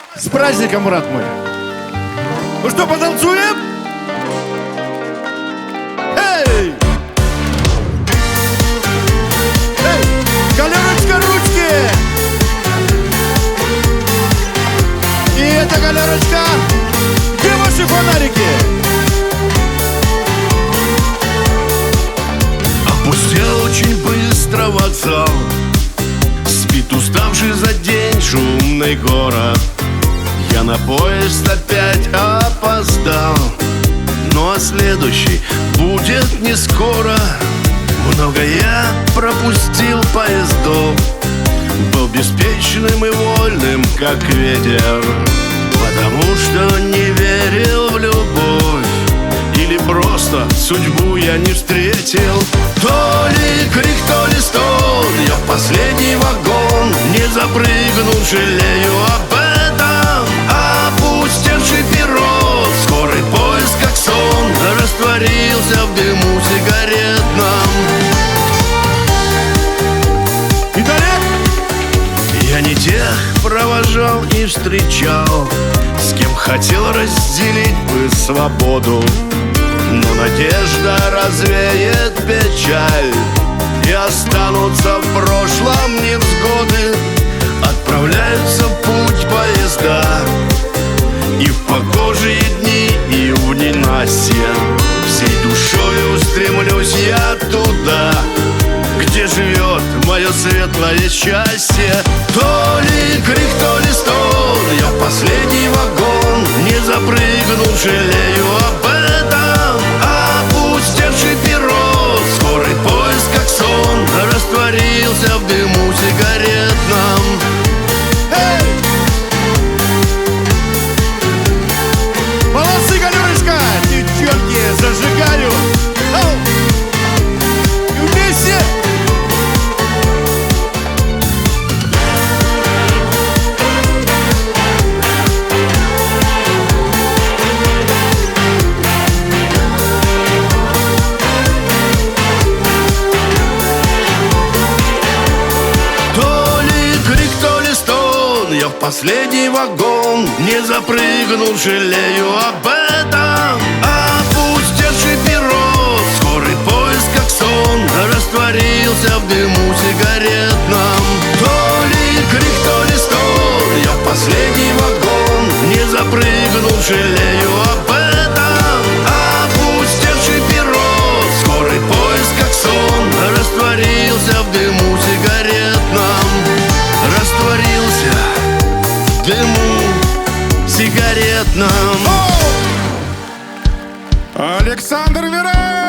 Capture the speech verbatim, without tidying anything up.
С праздником, брат мой! Ну что, потанцуем? Эй! Эй! Галерочка, ручки! И эта галерочка! Где ваши фонарики? Опустел очень быстро вокзал. Спит уставший за день шумный город. Я на поезд опять опоздал, ну а следующий будет не скоро. Много я пропустил поездов, был беспечным и вольным, как ветер, потому что не верил в любовь, или просто судьбу я не встретил. То ли крик, то ли стон, я в последний вагон не запрыгнул, жалею об этом. Опустевший перрон, скорый поезд, как сон, растворился в дыму сигаретном. Италек! Я не тех провожал и встречал, с кем хотел разделить бы свободу. Но надежда развеет печаль, и останутся в прошлом невзгоды. Отправляются в путь поезда, и в погожие дни, и в ненастье. Всей душою устремлюсь я туда, где живет мое светлое счастье. То ли крик, то ли стон, я в последний вагон не запрыгнул, жалею об этом. Опустевший перрон, скорый поезд, как сон, растворился в дыму сигаретном. Эй! Молодцы, галерочка! Девчонки, зажигарю! Ау! И вместе! То ли крик, то ли стон, я в последний вагон не запрыгнул, жалею об этом. Опустевший перрон, скорый поезд, как сон, растворился в дыму сигаретном. То ли крик, то ли стон, я в последний вагон не запрыгнул, жалею об этом. Опустевший перрон, скорый поезд, как сон, растворился в дыму сигаретном. Растворился в дыму сигаретном. Александр Верай!